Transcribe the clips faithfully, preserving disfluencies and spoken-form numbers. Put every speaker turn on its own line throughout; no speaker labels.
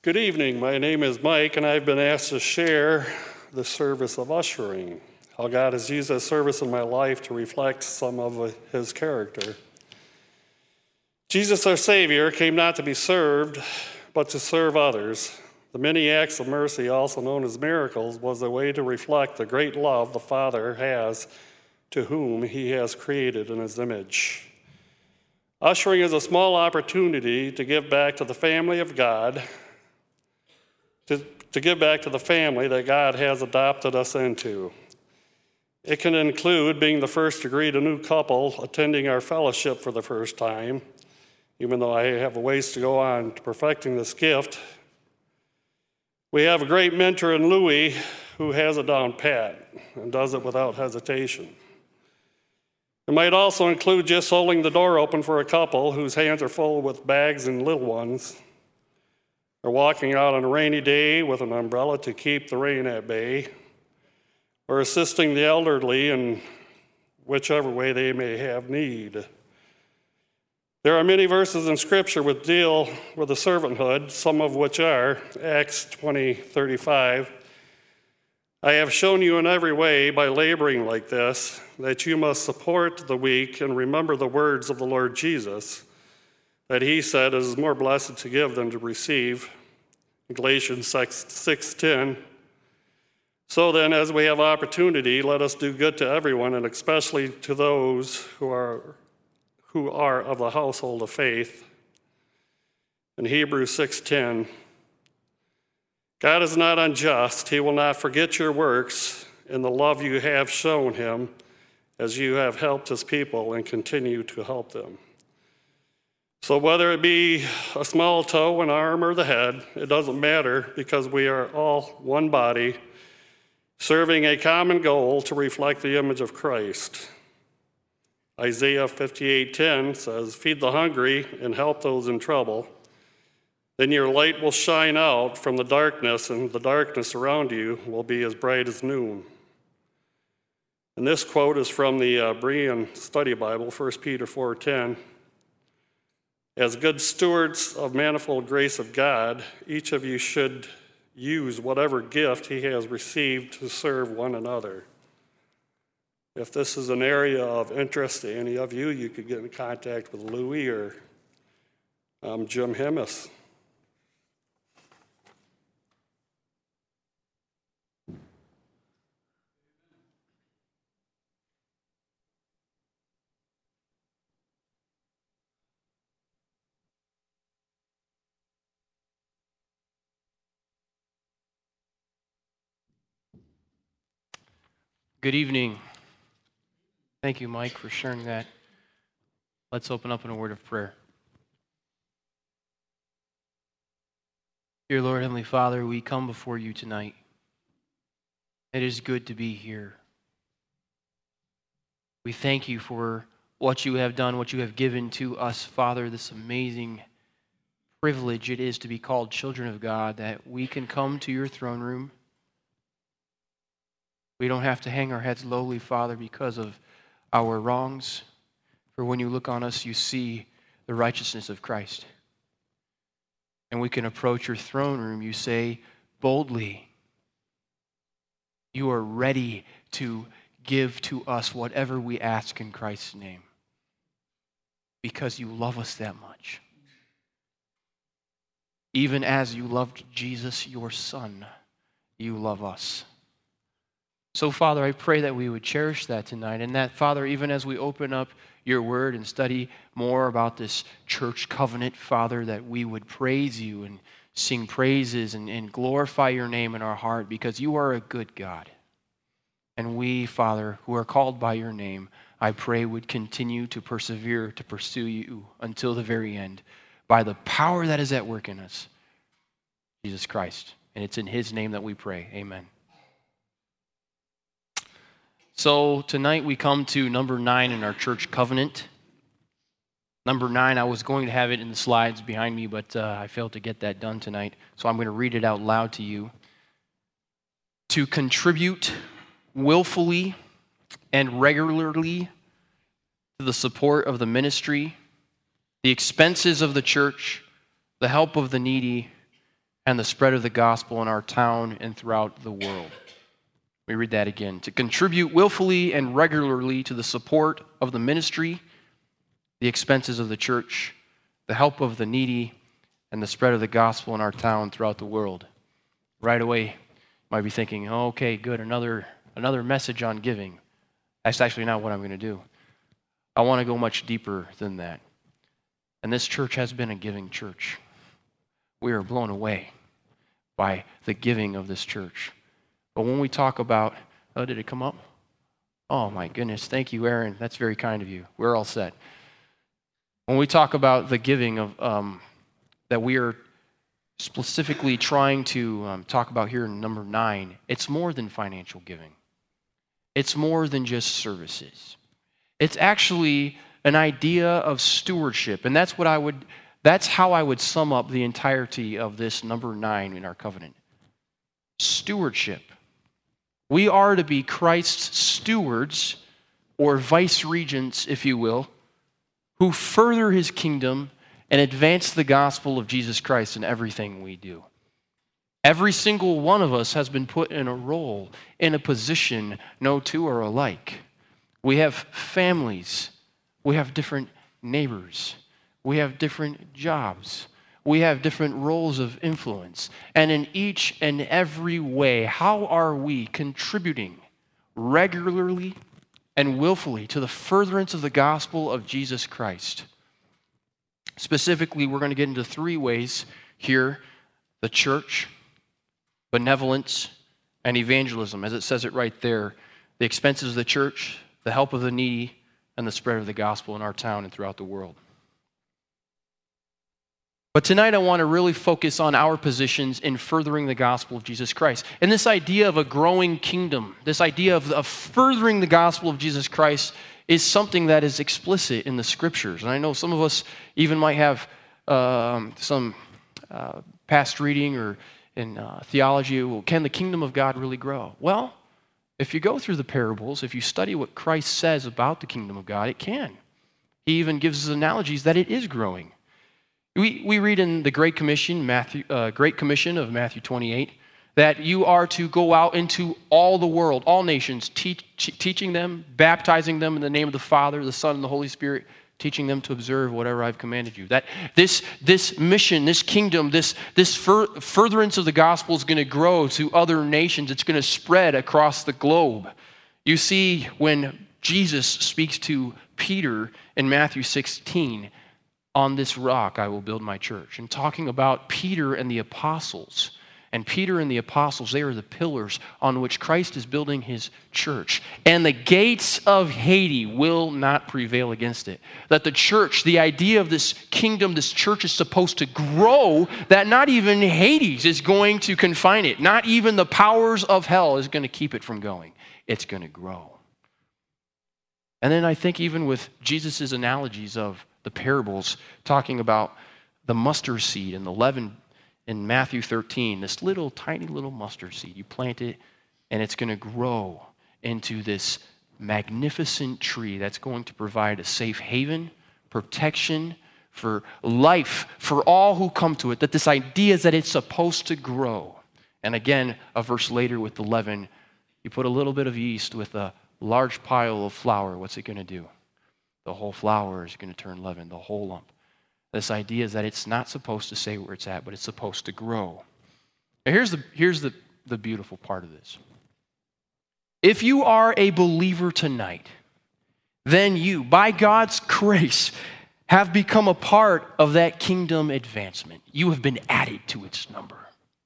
Good evening. My name is Mike, and I've been asked to share the service of ushering, how God has used that service in my life to reflect some of his character. Jesus, our Savior, came not to be served, but to serve others. The many acts of mercy, also known as miracles, was a way to reflect the great love the Father has to whom he has created in his image. Ushering is a small opportunity to give back to the family of God, to, to give back to the family that God has adopted us into. It can include being the first to greet a new couple attending our fellowship for the first time, even though I have a ways to go on to perfecting this gift. We have a great mentor in Louis who has it down pat and does it without hesitation. It might also include just holding the door open for a couple whose hands are full with bags and little ones, or walking out on a rainy day with an umbrella to keep the rain at bay, or assisting the elderly in whichever way they may have need. There are many verses in Scripture which deal with the servanthood, some of which are Acts twenty thirty-five. I have shown you in every way by laboring like this that you must support the weak and remember the words of the Lord Jesus, that he said it is more blessed to give than to receive. Galatians six ten. So then, as we have opportunity, let us do good to everyone, and especially to those who are who are of the household of faith. In Hebrews six ten, God is not unjust. He will not forget your works and the love you have shown him as you have helped his people and continue to help them. So whether it be a small toe, an arm, or the head, it doesn't matter, because we are all one body, serving a common goal to reflect the image of Christ. Isaiah fifty-eight ten says, "Feed the hungry and help those in trouble. Then your light will shine out from the darkness, and the darkness around you will be as bright as noon." And this quote is from the uh, Berean Study Bible, First Peter four ten. As good stewards of manifold grace of God, each of you should use whatever gift he has received to serve one another. If this is an area of interest to any of you, you could get in contact with Louis or um, Jim Himmis.
Good evening. Thank you, Mike, for sharing that. Let's open up in a word of prayer. Dear Lord, Heavenly Father, we come before you tonight. It is good to be here. We thank you for what you have done, what you have given to us, Father, this amazing privilege it is to be called children of God, that we can come to your throne room. We don't have to hang our heads lowly, Father, because of our wrongs. For when you look on us, you see the righteousness of Christ. And we can approach your throne room, you say, boldly. You are ready to give to us whatever we ask in Christ's name, because you love us that much. Even as you loved Jesus, your Son, you love us. So, Father, I pray that we would cherish that tonight, and that, Father, even as we open up your word and study more about this church covenant, Father, that we would praise you and sing praises and, and glorify your name in our heart, because you are a good God. And we, Father, who are called by your name, I pray would continue to persevere, to pursue you until the very end, by the power that is at work in us, Jesus Christ. And it's in his name that we pray. Amen. So tonight we come to number nine in our church covenant. Number nine, I was going to have it in the slides behind me, but uh, I failed to get that done tonight. So I'm going to read it out loud to you. To contribute willfully and regularly to the support of the ministry, the expenses of the church, the help of the needy, and the spread of the gospel in our town and throughout the world. We read that again. To contribute willfully and regularly to the support of the ministry, the expenses of the church, the help of the needy, and the spread of the gospel in our town throughout the world. Right away, you might be thinking, oh, okay, good, another, another message on giving. That's actually not what I'm going to do. I want to go much deeper than that. And this church has been a giving church. We are blown away by the giving of this church. But when we talk about, oh, did it come up? Oh my goodness, thank you, Aaron. That's very kind of you. We're all set. When we talk about the giving of um, that we are specifically trying to um, talk about here in number nine, it's more than financial giving. It's more than just services. It's actually an idea of stewardship, and that's what I would. That's how I would sum up the entirety of this number nine in our covenant. Stewardship. We are to be Christ's stewards, or vice regents, if you will, who further his kingdom and advance the gospel of Jesus Christ in everything we do. Every single one of us has been put in a role, in a position. No two are alike. We have families. We have different neighbors. We have different jobs. We have different roles of influence. And in each and every way, how are we contributing regularly and willfully to the furtherance of the gospel of Jesus Christ? Specifically, we're going to get into three ways here: the church, benevolence, and evangelism. As it says it right there, the expenses of the church, the help of the needy, and the spread of the gospel in our town and throughout the world. But tonight I want to really focus on our positions in furthering the gospel of Jesus Christ. And this idea of a growing kingdom, this idea of, of furthering the gospel of Jesus Christ is something that is explicit in the scriptures. And I know some of us even might have um, some uh, past reading or in uh, theology. Well, can the kingdom of God really grow? Well, if you go through the parables, if you study what Christ says about the kingdom of God, it can. He even gives us analogies that it is growing. We we read in the Great Commission, Matthew, uh, Great Commission of Matthew twenty-eight, that you are to go out into all the world, all nations, teach, teaching them, baptizing them in the name of the Father, the Son, and the Holy Spirit, teaching them to observe whatever I've commanded you. That this this mission, this kingdom, this this fur, furtherance of the gospel is going to grow to other nations. It's going to spread across the globe. You see, when Jesus speaks to Peter in Matthew sixteen, on this rock I will build my church, and talking about Peter and the apostles. And Peter and the apostles, they are the pillars on which Christ is building his church. And the gates of Hades will not prevail against it. That the church, the idea of this kingdom, this church is supposed to grow, that not even Hades is going to confine it. Not even the powers of hell is going to keep it from going. It's going to grow. And then I think even with Jesus' analogies of the parables, talking about the mustard seed and the leaven in Matthew thirteen, this little tiny little mustard seed. You plant it and it's going to grow into this magnificent tree that's going to provide a safe haven, protection, for life, for all who come to it. That this idea is that it's supposed to grow. And again, a verse later with the leaven, you put a little bit of yeast with a large pile of flour, what's it going to do? The whole flour is going to turn leaven, the whole lump. This idea is that it's not supposed to stay where it's at, but it's supposed to grow. Now here's the, here's the, the beautiful part of this. If you are a believer tonight, then you, by God's grace, have become a part of that kingdom advancement. You have been added to its number.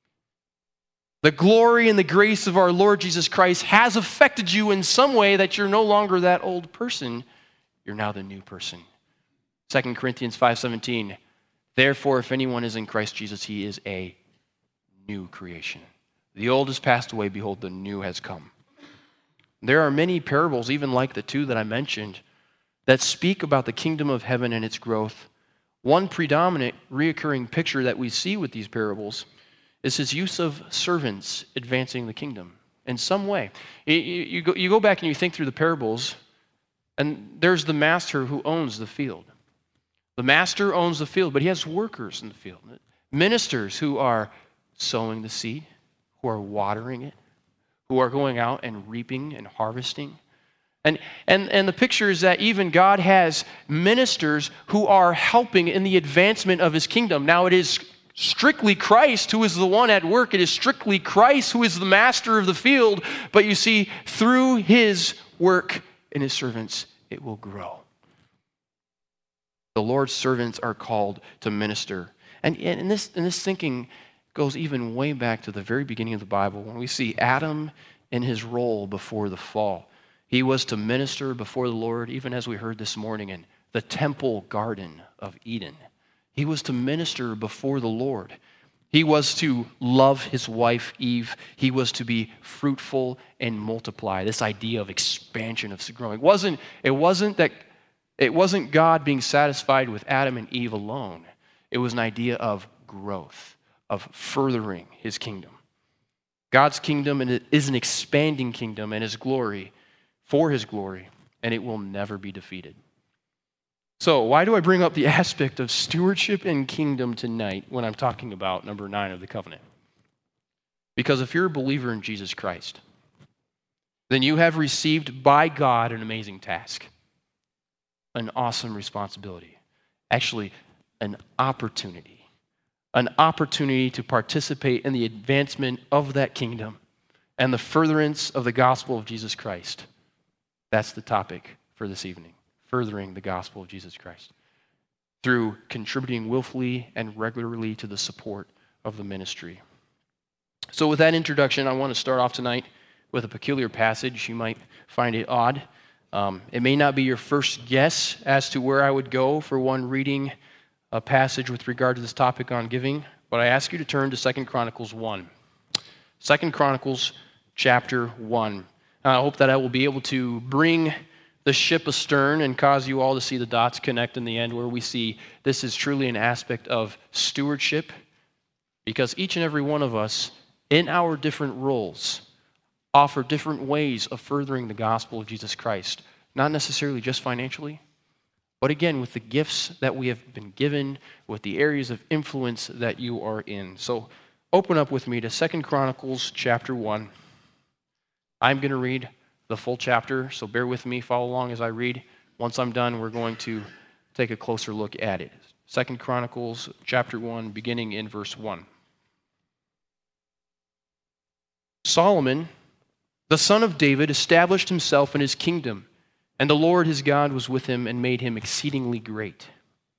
The glory and the grace of our Lord Jesus Christ has affected you in some way that you're no longer that old person. You're now the new person. Second Corinthians five seventeen, therefore, if anyone is in Christ Jesus, he is a new creation. The old has passed away, behold, the new has come. There are many parables, even like the two that I mentioned, that speak about the kingdom of heaven and its growth. One predominant, reoccurring picture that we see with these parables is his use of servants advancing the kingdom in some way. You, you, go, you go back and you think through the parables, and there's the master who owns the field. The master owns the field, but he has workers in the field. Ministers who are sowing the seed, who are watering it, who are going out and reaping and harvesting. And, and, and the picture is that even God has ministers who are helping in the advancement of his kingdom. Now it is strictly Christ who is the one at work. It is strictly Christ who is the master of the field. But you see, through his work and his servants, it will grow. The Lord's servants are called to minister. And, and, this, and this thinking goes even way back to the very beginning of the Bible when we see Adam in his role before the fall. He was to minister before the Lord, even as we heard this morning in the temple garden of Eden. He was to minister before the Lord. He was to love his wife Eve. He was to be fruitful and multiply. This idea of expansion, of growing. It wasn't, it wasn't that it wasn't God being satisfied with Adam and Eve alone. It was an idea of growth, of furthering his kingdom. God's kingdom is an expanding kingdom, and his glory for his glory, and it will never be defeated. So why do I bring up the aspect of stewardship and kingdom tonight when I'm talking about number nine of the covenant? Because if you're a believer in Jesus Christ, then you have received by God an amazing task, an awesome responsibility, actually an opportunity, an opportunity to participate in the advancement of that kingdom and the furtherance of the gospel of Jesus Christ. That's the topic for this evening, furthering the gospel of Jesus Christ through contributing willfully and regularly to the support of the ministry. So with that introduction, I want to start off tonight with a peculiar passage. You might find it odd. Um, it may not be your first guess as to where I would go for one reading a passage with regard to this topic on giving, but I ask you to turn to Second Chronicles one. Second Chronicles chapter one. I hope that I will be able to bring the ship astern and cause you all to see the dots connect in the end where we see this is truly an aspect of stewardship, because each and every one of us in our different roles offer different ways of furthering the gospel of Jesus Christ, not necessarily just financially, but again with the gifts that we have been given, with the areas of influence that you are in. So open up with me to Second Chronicles chapter one. I'm going to read the full chapter, so bear with me, follow along as I read. Once I'm done, we're going to take a closer look at it. Second Chronicles chapter one, beginning in verse one. Solomon, the son of David, established himself in his kingdom, and the Lord his God was with him and made him exceedingly great.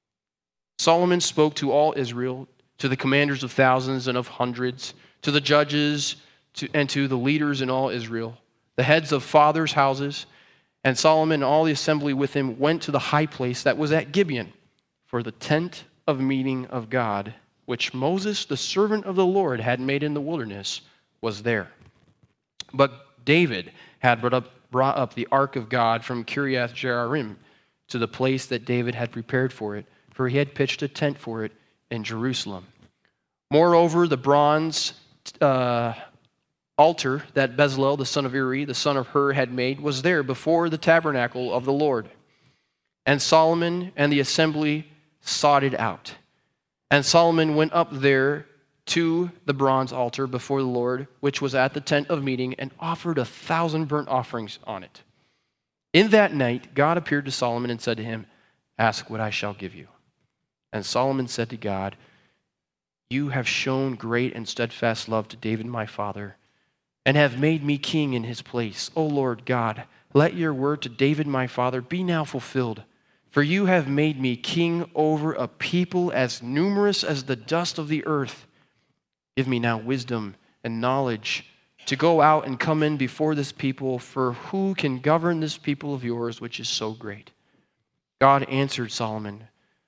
Solomon spoke to all Israel, to the commanders of thousands and of hundreds, to the judges, To, and to the leaders in all Israel, the heads of fathers' houses, and Solomon and all the assembly with him went to the high place that was at Gibeon, for the tent of meeting of God, which Moses, the servant of the Lord, had made in the wilderness, was there. But David had brought up, brought up the ark of God from Kiriath Jearim to the place that David had prepared for it, for he had pitched a tent for it in Jerusalem. Moreover, the bronze uh, altar that Bezalel, the son of Uri, the son of Hur, had made was there before the tabernacle of the Lord. And Solomon and the assembly sought it out. And Solomon went up there to the bronze altar before the Lord, which was at the tent of meeting, and offered a thousand burnt offerings on it. In that night, God appeared to Solomon and said to him, "Ask what I shall give you." And Solomon said to God, "You have shown great and steadfast love to David my father, and have made me king in his place. O Lord God, let your word to David my father be now fulfilled. For you have made me king over a people as numerous as the dust of the earth. Give me now wisdom and knowledge to go out and come in before this people, for who can govern this people of yours, which is so great?" God answered Solomon,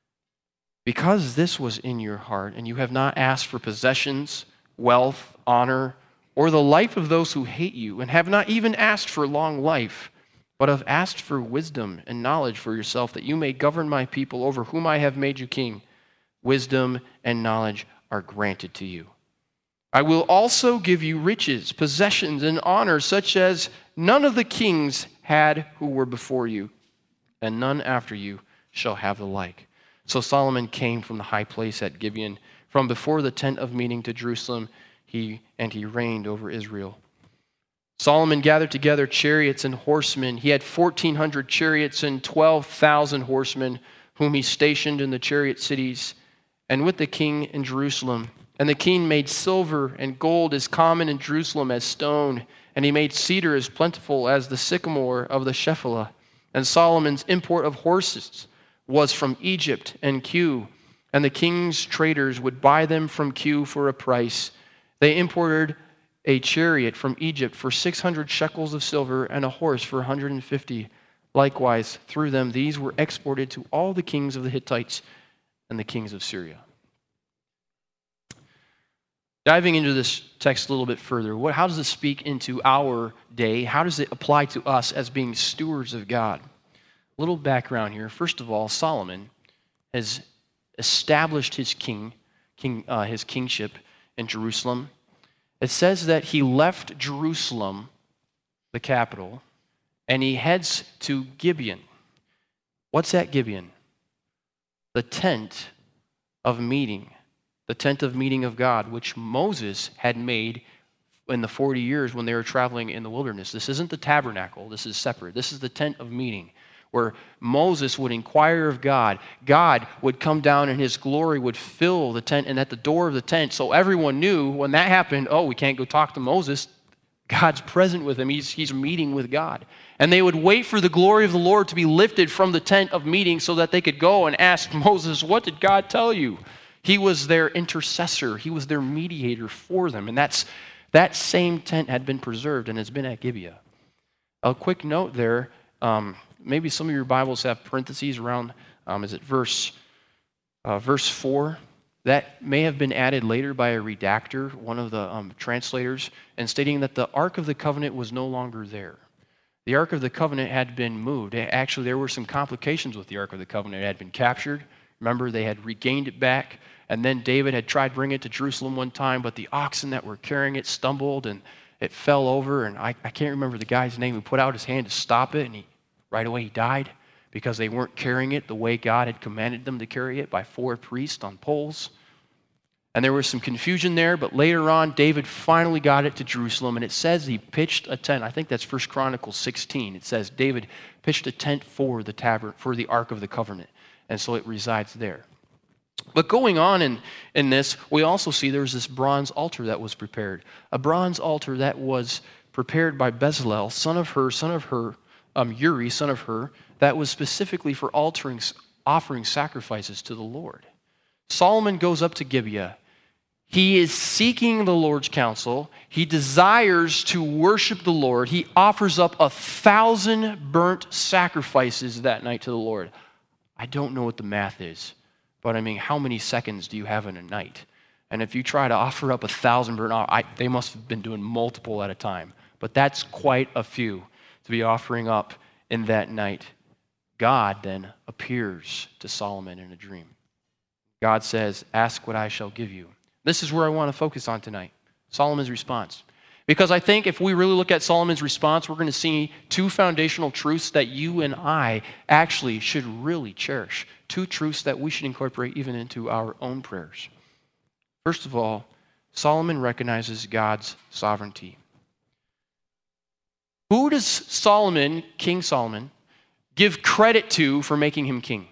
"Because this was in your heart, and you have not asked for possessions, wealth, honor, or the life of those who hate you, and have not even asked for long life, but have asked for wisdom and knowledge for yourself, that you may govern my people over whom I have made you king. Wisdom and knowledge are granted to you. I will also give you riches, possessions, and honor, such as none of the kings had who were before you, and none after you shall have the like." So Solomon came from the high place at Gibeon from before the tent of meeting to Jerusalem, he and he reigned over Israel. Solomon gathered together chariots and horsemen. He had fourteen hundred chariots and twelve thousand horsemen, whom he stationed in the chariot cities, and with the king in Jerusalem. And the king made silver and gold as common in Jerusalem as stone, and he made cedar as plentiful as the sycamore of the Shephelah. And Solomon's import of horses was from Egypt and Cu, and the king's traders would buy them from Cu for a price. They imported a chariot from Egypt for six hundred shekels of silver, and a horse for one hundred fifty. Likewise, through them, these were exported to all the kings of the Hittites and the kings of Syria. Diving into this text a little bit further, what, how does it speak into our day? How does it apply to us as being stewards of God? A little background here. First of all, Solomon has established his king, king uh, his kingship in Jerusalem. It says that he left Jerusalem, the capital, and he heads to Gibeon. What's that Gibeon? The tent of meeting. The tent of meeting of God, which Moses had made in the forty years when they were traveling in the wilderness. This isn't the tabernacle. This is separate. This is the tent of meeting, where Moses would inquire of God. God would come down and his glory would fill the tent, and at the door of the tent, so everyone knew when that happened, oh, we can't go talk to Moses. God's present with him. He's, he's meeting with God. And they would wait for the glory of the Lord to be lifted from the tent of meeting so that they could go and ask Moses, what did God tell you? He was their intercessor. He was their mediator for them. And that's that same tent had been preserved and has been at Gibeah. A quick note there, um, maybe some of your Bibles have parentheses around, um, is it verse, uh, verse four? That may have been added later by a redactor, one of the um, translators, and stating that the Ark of the Covenant was no longer there. The Ark of the Covenant had been moved. Actually, there were some complications with the Ark of the Covenant. It had been captured. Remember, they had regained it back, and then David had tried bringing it to Jerusalem one time, but the oxen that were carrying it stumbled, and it fell over, and I, I can't remember the guy's name who put out his hand to stop it, and he right away he died because they weren't carrying it the way God had commanded them to carry it by four priests on poles. And there was some confusion there, but later on, David finally got it to Jerusalem, and it says he pitched a tent. I think that's First Chronicles sixteen. It says David pitched a tent for the tabern, for the Ark of the Covenant, and so it resides there. But going on in, in this, we also see there was this bronze altar that was prepared. A bronze altar that was prepared by Bezalel, son of Hur, son of Hur, um, Uri, son of Hur, that was specifically for altering, offering sacrifices to the Lord. Solomon goes up to Gibeah. He is seeking the Lord's counsel. He desires to worship the Lord. He offers up a thousand burnt sacrifices that night to the Lord. I don't know what the math is, but I mean, how many seconds do you have in a night? And if you try to offer up a thousand burnt, I, they must have been doing multiple at a time. But that's quite a few to be offering up in that night. God then appears to Solomon in a dream. God says, ask what I shall give you. This is where I want to focus on tonight, Solomon's response. Because I think if we really look at Solomon's response, we're going to see two foundational truths that you and I actually should really cherish. Two truths that we should incorporate even into our own prayers. First of all, Solomon recognizes God's sovereignty. Who does Solomon, King Solomon, give credit to for making him king?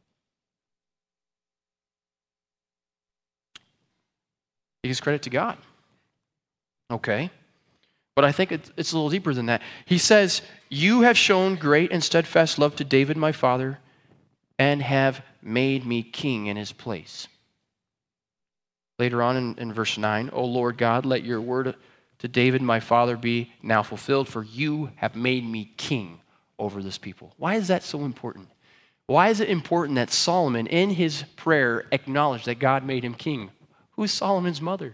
He gives credit to God. Okay. But I think it's a little deeper than that. He says, you have shown great and steadfast love to David my father and have made me king in his place. Later on in, in verse nine, O Lord God, let your word to David my father be now fulfilled, for you have made me king over this people. Why is that so important? Why is it important that Solomon in his prayer acknowledged that God made him king? Who's Solomon's mother?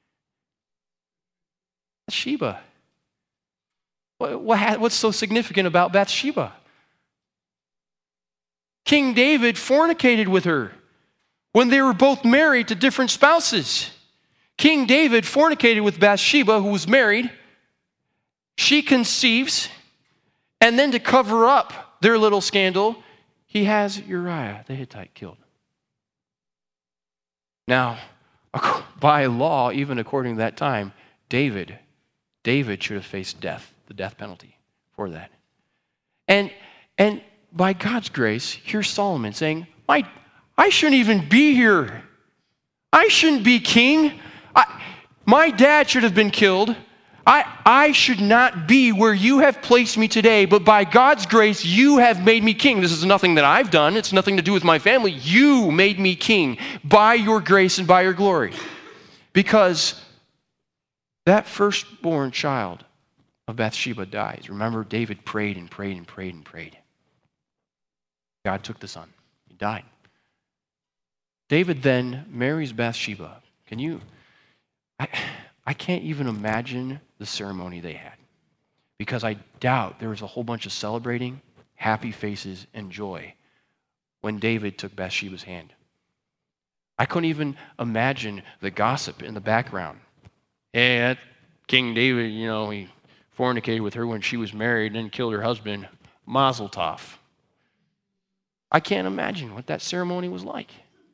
Bathsheba. What's so significant about Bathsheba? King David fornicated with her when they were both married to different spouses. King David fornicated with Bathsheba, who was married. She conceives, and then to cover up their little scandal, he has Uriah the Hittite killed. Now, By law, even according to that time, David, David should have faced death, the death penalty for that. And, and by God's grace, here's Solomon saying, My, I shouldn't even be here. I shouldn't be king. I, my dad should have been killed. I, I should not be where you have placed me today, but by God's grace, you have made me king. This is nothing that I've done. It's nothing to do with my family. You made me king by your grace and by your glory. Because that firstborn child of Bathsheba dies. Remember, David prayed and prayed and prayed and prayed. God took the son. He died. David then marries Bathsheba. Can you... I, I can't even imagine the ceremony they had, because I doubt there was a whole bunch of celebrating, happy faces, and joy when David took Bathsheba's hand. I couldn't even imagine the gossip in the background. Yeah, King David, you know, he fornicated with her when she was married and then killed her husband. Mazel tov. I can't imagine what that ceremony was like.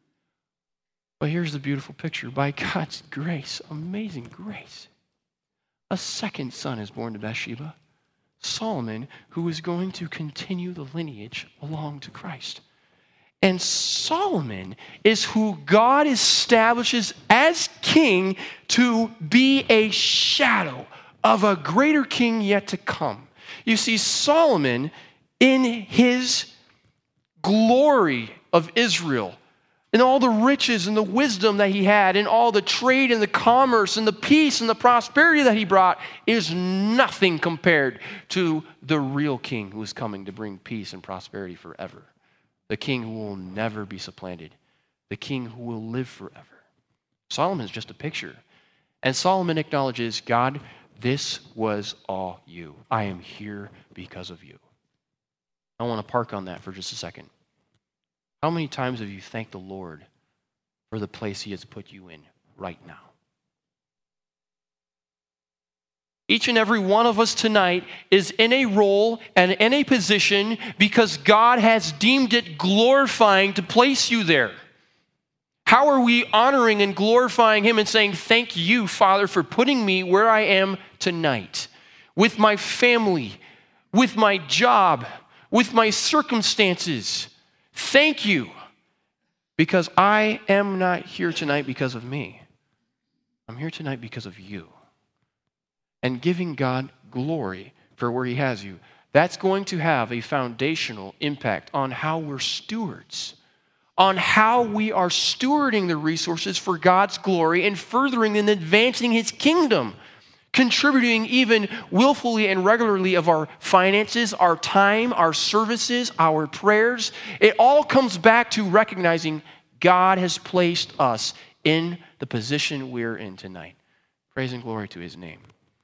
But here's the beautiful picture. By God's grace, amazing grace, a second son is born to Bathsheba, Solomon, who is going to continue the lineage along to Christ. And Solomon is who God establishes as king to be a shadow of a greater king yet to come. You see, Solomon, in his glory of Israel, and all the riches and the wisdom that he had, and all the trade and the commerce and the peace and the prosperity that he brought, is nothing compared to the real king who is coming to bring peace and prosperity forever. The king who will never be supplanted. The king who will live forever. Solomon is just a picture. And Solomon acknowledges, God, this was all you. I am here because of you. I want to park on that for just a second. How many times have you thanked the Lord for the place he has put you in right now? Each and every one of us tonight is in a role and in a position because God has deemed it glorifying to place you there. How are we honoring and glorifying him and saying, thank you, Father, for putting me where I am tonight, with my family, with my job, with my circumstances? Thank you, because I am not here tonight because of me. I'm here tonight because of you. And giving God glory for where he has you, that's going to have a foundational impact on how we're stewards, on how we are stewarding the resources for God's glory and furthering and advancing his kingdom, contributing even willfully and regularly of our finances, our time, our services, our prayers. It all comes back to recognizing God has placed us in the position we're in tonight. Praise and glory to his name.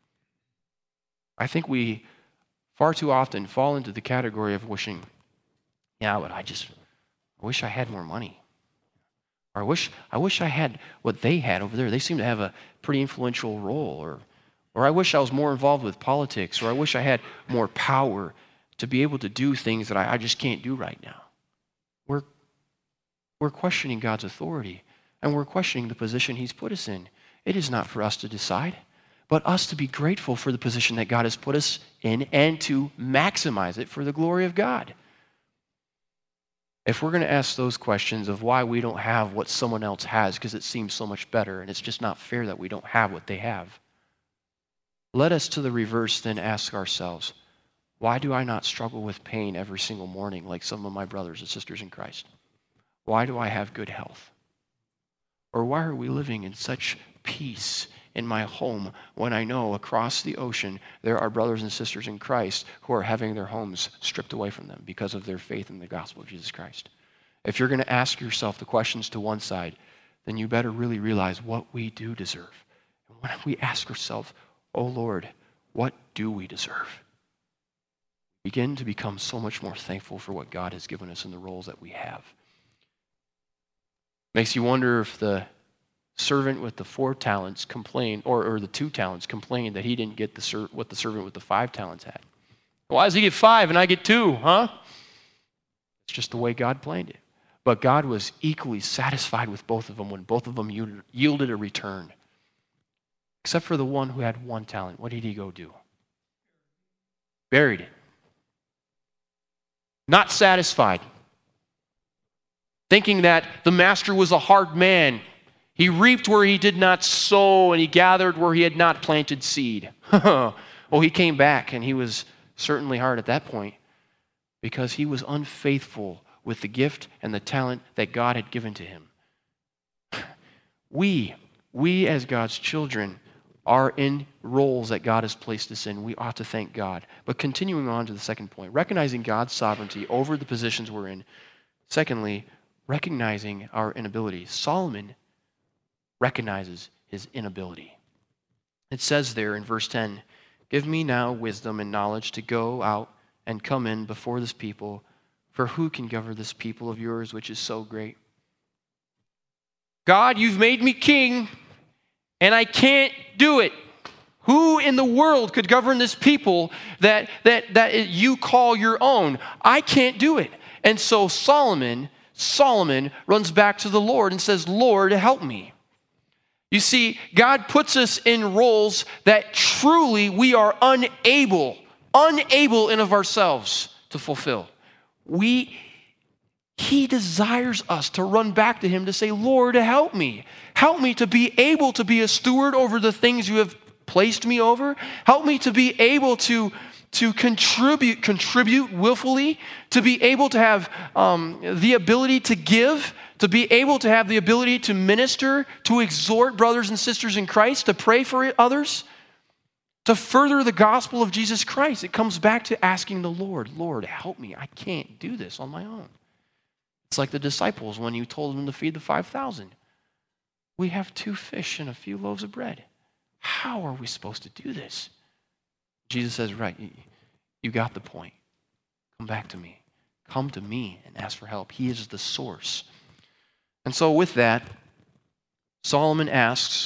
I think we far too often fall into the category of wishing, yeah, but I just I wish I had more money. Or I wish I wish I had what they had over there. They seem to have a pretty influential role. Or Or I wish I was more involved with politics, or I wish I had more power to be able to do things that I, I just can't do right now. We're, we're questioning God's authority, and we're questioning the position he's put us in. It is not for us to decide, but us to be grateful for the position that God has put us in and to maximize it for the glory of God. If we're going to ask those questions of why we don't have what someone else has because it seems so much better, and it's just not fair that we don't have what they have, let us to the reverse then ask ourselves, why do I not struggle with pain every single morning like some of my brothers and sisters in Christ? Why do I have good health? Or why are we living in such peace in my home when I know across the ocean there are brothers and sisters in Christ who are having their homes stripped away from them because of their faith in the gospel of Jesus Christ? If you're going to ask yourself the questions to one side, then you better really realize what we do deserve. And when we ask ourselves, oh Lord, what do we deserve? Begin to become so much more thankful for what God has given us in the roles that we have. Makes you wonder if the servant with the four talents complained, or, or the two talents complained that he didn't get the ser- what the servant with the five talents had. Why does he get five and I get two, huh? It's just the way God planned it. But God was equally satisfied with both of them when both of them yielded a return. Except for the one who had one talent. What did he go do? Buried it. Not satisfied. Thinking that the master was a hard man. He reaped where he did not sow, and he gathered where he had not planted seed. Well, he came back, and he was certainly hard at that point because he was unfaithful with the gift and the talent that God had given to him. We, we as God's children, are in roles that God has placed us in. We ought to thank God. But continuing on to the second point, recognizing God's sovereignty over the positions we're in. Secondly, recognizing our inability. Solomon recognizes his inability. It says there in verse ten, "Give me now wisdom and knowledge to go out and come in before this people, for who can govern this people of yours, which is so great?" God, you've made me king, and I can't do it. Who in the world could govern this people that, that, that you call your own? I can't do it. And so Solomon, Solomon runs back to the Lord and says, Lord, help me. You see, God puts us in roles that truly we are unable, unable in of ourselves to fulfill. We, He desires us to run back to Him to say, Lord, help me. Help me to be able to be a steward over the things you have placed me over. Help me to be able to, to contribute, contribute willfully, to be able to have um, the ability to give, to be able to have the ability to minister, to exhort brothers and sisters in Christ, to pray for others, to further the gospel of Jesus Christ. It comes back to asking the Lord, Lord, help me. I can't do this on my own. It's like the disciples when you told them to feed the five thousand. We have two fish and a few loaves of bread. How are we supposed to do this? Jesus says, right, you got the point. Come back to me. Come to me and ask for help. He is the source. And so with that, Solomon asks,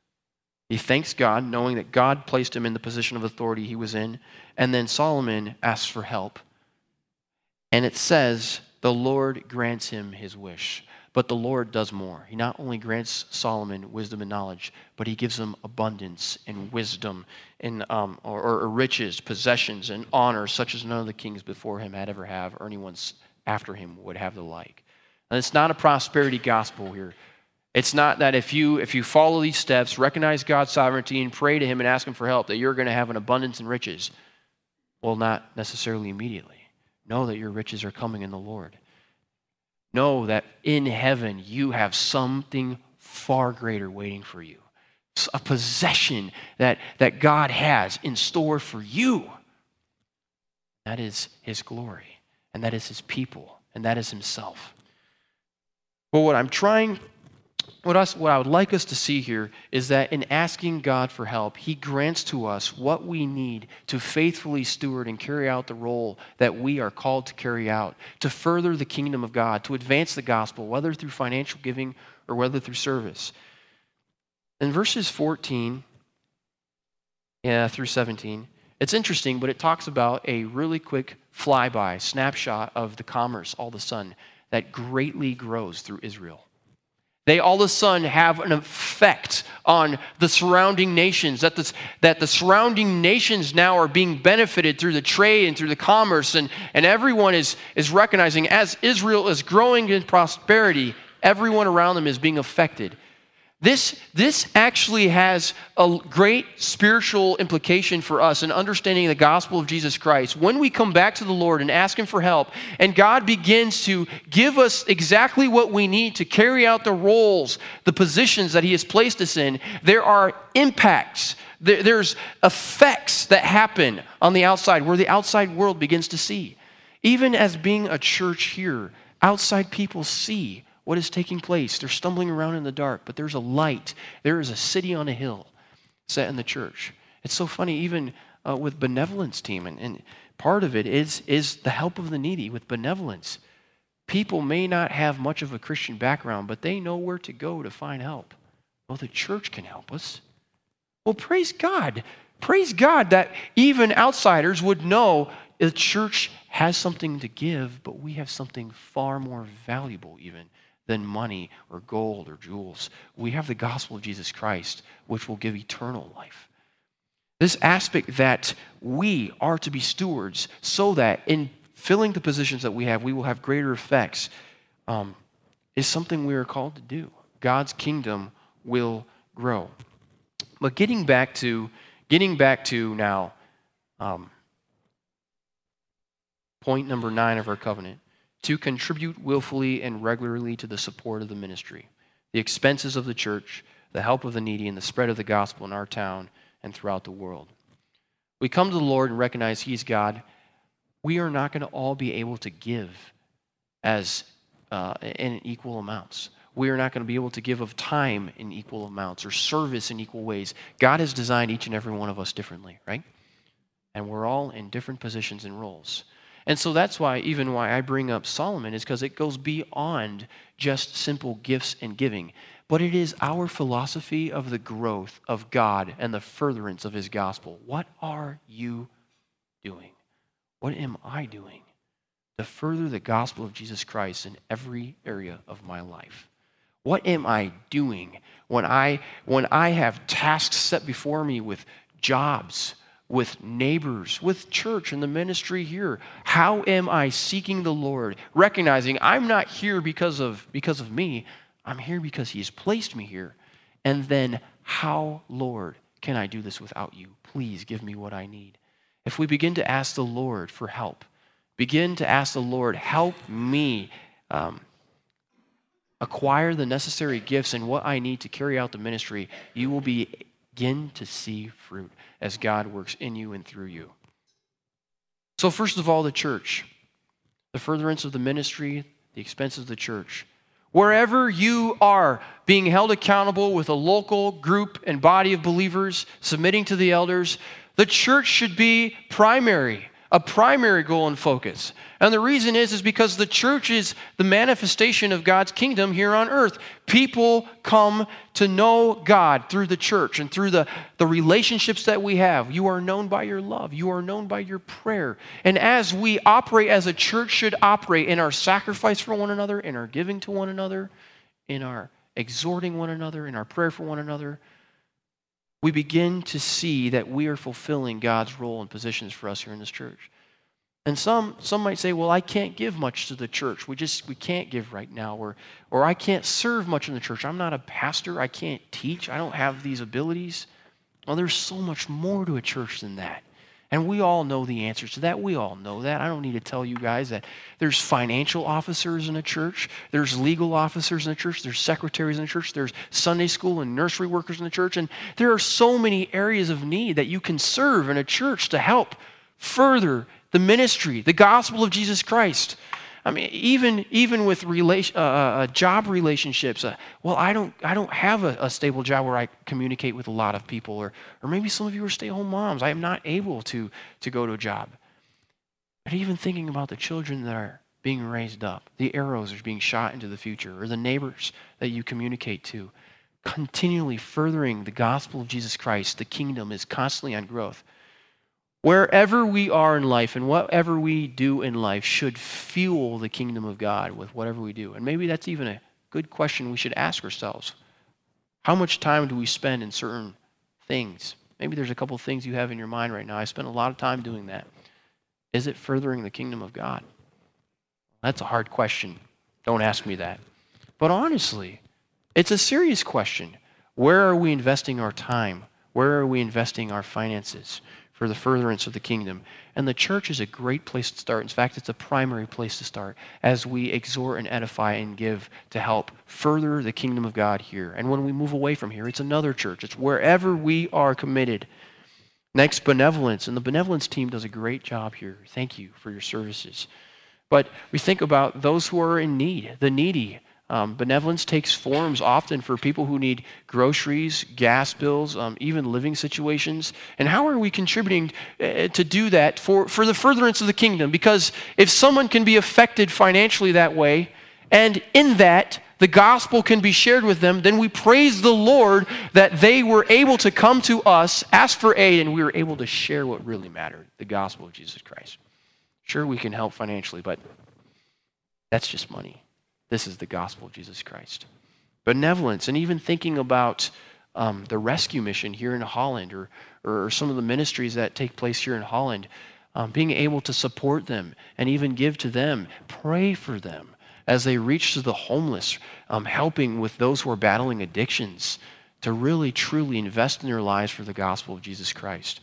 he thanks God, knowing that God placed him in the position of authority he was in. And then Solomon asks for help. And it says, the Lord grants him his wish. But the Lord does more. He not only grants Solomon wisdom and knowledge, but he gives him abundance and wisdom and um, or, or riches, possessions, and honor, such as none of the kings before him had ever have, or anyone after him would have the like. And it's not a prosperity gospel here. It's not that if you if you follow these steps, recognize God's sovereignty, and pray to Him and ask Him for help, that you're going to have an abundance and riches. Well, not necessarily immediately. Know that your riches are coming in the Lord. Know that in heaven you have something far greater waiting for you. It's a possession that, that God has in store for you. That is His glory, and that is His people, and that is Himself. But what I'm trying, what, us, what I would like us to see here is that in asking God for help, He grants to us what we need to faithfully steward and carry out the role that we are called to carry out, to further the kingdom of God, to advance the gospel, whether through financial giving or whether through service. In verses fourteen yeah, through seventeen, it's interesting, but it talks about a really quick flyby, snapshot of the commerce all of a sudden that greatly grows through Israel. They all of a sudden have an effect on the surrounding nations, that the, that the surrounding nations now are being benefited through the trade and through the commerce, and, and everyone is, is recognizing as Israel is growing in prosperity, everyone around them is being affected. This, this actually has a great spiritual implication for us in understanding the gospel of Jesus Christ. When we come back to the Lord and ask Him for help, and God begins to give us exactly what we need to carry out the roles, the positions that He has placed us in, there are impacts, there, there's effects that happen on the outside where the outside world begins to see. Even as being a church here, outside people see what is taking place. They're stumbling around in the dark, but there's a light. There is a city on a hill set in the church. It's so funny, even uh, with benevolence team, and, and part of it is, is the help of the needy with benevolence. People may not have much of a Christian background, but they know where to go to find help. Well, the church can help us. Well, praise God. Praise God that even outsiders would know the church has something to give, but we have something far more valuable even than money or gold or jewels. We have the gospel of Jesus Christ, which will give eternal life. This aspect that we are to be stewards so that in filling the positions that we have, we will have greater effects, um, is something we are called to do. God's kingdom will grow. But getting back to, getting back to now, um, point number nine of our covenant, to contribute willfully and regularly to the support of the ministry, the expenses of the church, the help of the needy, and the spread of the gospel in our town and throughout the world. We come to the Lord and recognize He's God. We are not going to all be able to give as uh, in equal amounts. We are not going to be able to give of time in equal amounts or service in equal ways. God has designed each and every one of us differently, right? And we're all in different positions and roles. And so that's why, even why I bring up Solomon, is because it goes beyond just simple gifts and giving. But it is our philosophy of the growth of God and the furtherance of His gospel. What are you doing? What am I doing to further the gospel of Jesus Christ in every area of my life? What am I doing when I, when I have tasks set before me with jobs, with neighbors, with church and the ministry here? How am I seeking the Lord, recognizing I'm not here because of, because of me, I'm here because He's placed me here. And then, how, Lord, can I do this without You? Please give me what I need. If we begin to ask the Lord for help, begin to ask the Lord, help me um, acquire the necessary gifts and what I need to carry out the ministry, you will begin to see fruit as God works in you and through you. So first of all, the church, the furtherance of the ministry, the expenses of the church. Wherever you are being held accountable with a local group and body of believers submitting to the elders, the church should be primary, a primary goal and focus. And the reason is, is because the church is the manifestation of God's kingdom here on earth. People come to know God through the church and through the, the relationships that we have. You are known by your love. You are known by your prayer. And as we operate as a church should operate in our sacrifice for one another, in our giving to one another, in our exhorting one another, in our prayer for one another, we begin to see that we are fulfilling God's role and positions for us here in this church. And some some might say, well, I can't give much to the church. We just we can't give right now. Or, or I can't serve much in the church. I'm not a pastor. I can't teach. I don't have these abilities. Well, there's so much more to a church than that. And we all know the answers to that. We all know that. I don't need to tell you guys that there's financial officers in a church. There's legal officers in a church. There's secretaries in a church. There's Sunday school and nursery workers in the church. And there are so many areas of need that you can serve in a church to help further the ministry, the gospel of Jesus Christ. I mean, even even with relation, uh, uh, job relationships. Uh, well, I don't I don't have a, a stable job where I communicate with a lot of people, or or maybe some of you are stay-at-home moms. I am not able to to go to a job. But even thinking about the children that are being raised up, the arrows that are being shot into the future, or the neighbors that you communicate to, continually furthering the gospel of Jesus Christ, the kingdom is constantly on growth. Wherever we are in life and whatever we do in life should fuel the kingdom of God with whatever we do. And maybe that's even a good question we should ask ourselves. How much time do we spend in certain things? Maybe there's a couple of things you have in your mind right now. I spend a lot of time doing that. Is it furthering the kingdom of God? That's a hard question. Don't ask me that. But honestly, it's a serious question. Where are we investing our time? Where are we investing our finances for the furtherance of the kingdom? And the church is a great place to start. In fact, it's a primary place to start as we exhort and edify and give to help further the kingdom of God here. And when we move away from here, it's another church. It's wherever we are committed. Next, benevolence. And the benevolence team does a great job here. Thank you for your services. But we think about those who are in need, the needy. Um, benevolence takes forms often for people who need groceries, gas bills, um, even living situations. And how are we contributing uh, to do that for, for the furtherance of the kingdom? Because if someone can be affected financially that way, and in that the gospel can be shared with them, then we praise the Lord that they were able to come to us, ask for aid, and we were able to share what really mattered, the gospel of Jesus Christ. Sure, we can help financially, but that's just money. This is the gospel of Jesus Christ. Benevolence, and even thinking about um, the rescue mission here in Holland, or, or some of the ministries that take place here in Holland, um, being able to support them and even give to them, pray for them as they reach to the homeless, um, helping with those who are battling addictions, to really truly invest in their lives for the gospel of Jesus Christ.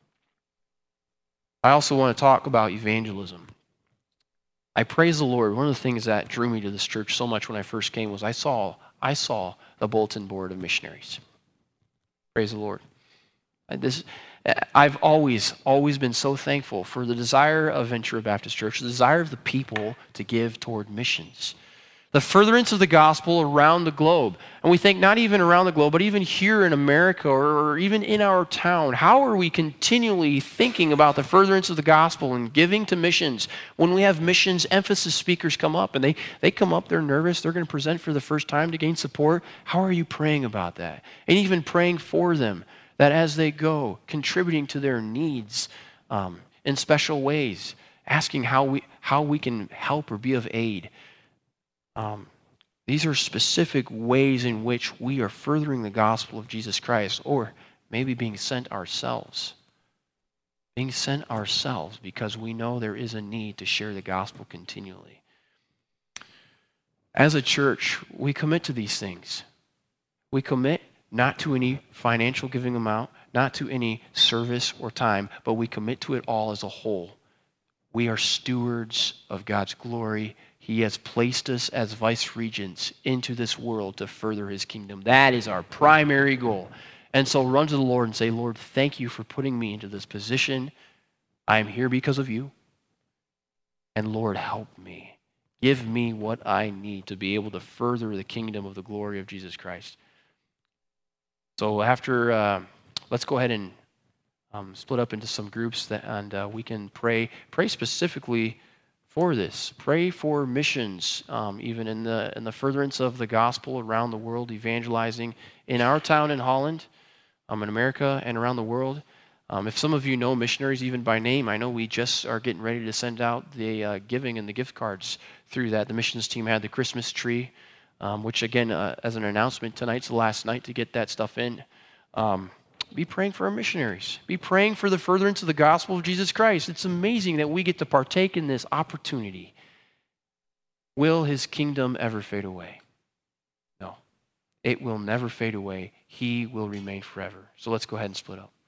I also want to talk about evangelism. I praise the Lord. One of the things that drew me to this church so much when I first came was I saw I saw the bulletin board of missionaries. Praise the Lord. This, I've always, always been so thankful for the desire of Ventura Baptist Church, the desire of the people to give toward missions. The furtherance of the gospel around the globe. And we think not even around the globe, but even here in America, or even in our town. How are we continually thinking about the furtherance of the gospel and giving to missions when we have missions emphasis speakers come up and they, they come up, they're nervous, they're going to present for the first time to gain support? How are you praying about that? And even praying for them, that as they go, contributing to their needs um, in special ways, asking how we, how we can help or be of aid. Um, these are specific ways in which we are furthering the gospel of Jesus Christ, or maybe being sent ourselves. Being sent ourselves because we know there is a need to share the gospel continually. As a church, we commit to these things. We commit not to any financial giving amount, not to any service or time, but we commit to it all as a whole. We are stewards of God's glory. He has placed us as vice regents into this world to further his kingdom. That is our primary goal. And so run to the Lord and say, Lord, thank you for putting me into this position. I am here because of you. And Lord, help me. Give me what I need to be able to further the kingdom of the glory of Jesus Christ. So after, uh, let's go ahead and um, split up into some groups, that, and uh, we can pray, pray specifically for this. Pray for missions, um, even in the in the furtherance of the gospel around the world, evangelizing in our town in Holland, um, in America, and around the world. Um, if some of you know missionaries even by name, I know we just are getting ready to send out the uh, giving and the gift cards through that. The missions team had the Christmas tree, um, which again, uh, as an announcement, tonight's the last night to get that stuff in. Um, Be praying for our missionaries. Be praying for the furtherance of the gospel of Jesus Christ. It's amazing that we get to partake in this opportunity. Will his kingdom ever fade away? No. It will never fade away. He will remain forever. So let's go ahead and split up.